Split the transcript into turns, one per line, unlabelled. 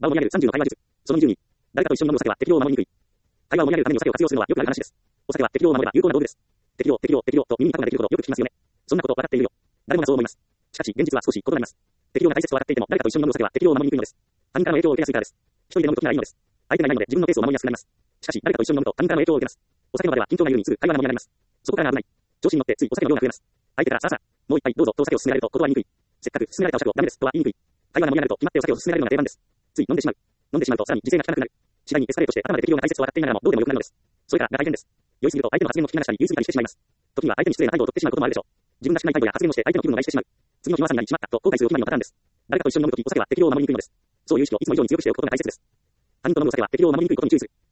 場を盛り上げる30の会話術。その22。誰かと一緒に飲むお酒は適量を守りにくい。会話を盛り上げるためにお酒を活用するのはよくある話です。お酒は適量を守れば有効な道具です。適量と耳にタコができることよく聞きますよね。そんなこと分かっているよ。誰もがそう思います。しかし、現実は少し異なります。適量が大切と分かっていても、誰かと一緒に飲むお酒は適量を守りにくいのです。他人からの影響を受けやすいからです。一人で飲むときならいいのです。相手がいないので自分のペースを守りやすくなります。しかし、誰かと一緒に飲むと他人からの影響を受けます。お酒の場では緊張が緩みすぐ会話が盛り上がります。そこからが危ない。調子に乗ってついお酒の量が増えます。相手からさあさあ、もう一杯どうぞとお酒を勧められると断りにくい。せっかく勧められたお酌をダメですとは言いにくい。会話が盛り上がると決まってお酒を勧められるのが定番です。つい飲んでしまう。飲んでしまうとさらに自制が効かなくなる。次第にエスカレートして頭で適量が大切と分かっていながらもどうでもよくなるのです。それからが大変です。酔いすぎると相手の発言を聞き流したり言い過ぎたりしてしまいます。時には相手に失礼な態度を取ってしまうこともあるでしょう。自分らしくない態度や発言をして相手の気分を害してしまう。次の日の朝になりしまったと後悔するお決まりのパターンです。誰かと一緒に飲むときお酒は適量を守りにくいのです。そういう意識をいつも以上に強くしておくことが大切です。他人と飲むお酒は適量を守りにくいことに注意する。